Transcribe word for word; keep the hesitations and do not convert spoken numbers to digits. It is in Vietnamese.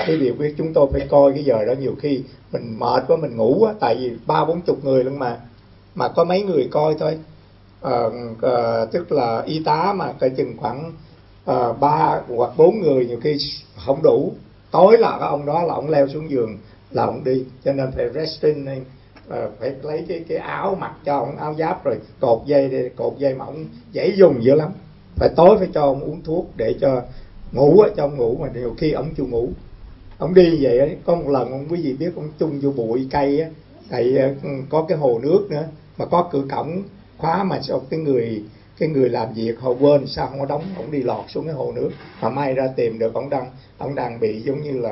Quý vị biết chúng tôi phải coi cái giờ đó, nhiều khi mình mệt quá mình ngủ á, tại vì ba bốn chục người luôn mà mà có mấy người coi thôi. Ờ, ờ, tức là y tá mà coi chừng khoảng ờ, ba hoặc bốn người nhiều khi không đủ. Tối là cái ông đó là ông leo xuống giường là ông đi, cho nên phải resting nên uh, phải lấy cái cái áo mặc cho ông, áo giáp, rồi cột dây để cột dây mà ông dễ dùng dữ lắm. Phải tối phải cho ông uống thuốc để cho ngủ á, cho ông ngủ mà nhiều khi ông chưa ngủ. Ông đi vậy ấy, có một lần ông quý vị biết ông chung vô bụi cây á, tại có cái hồ nước nữa mà có cửa cổng khóa, mà sao cái người cái người làm việc họ quên sao không có đóng, ông đi lọt xuống cái hồ nước mà may ra tìm được ông đang ông đang bị giống như là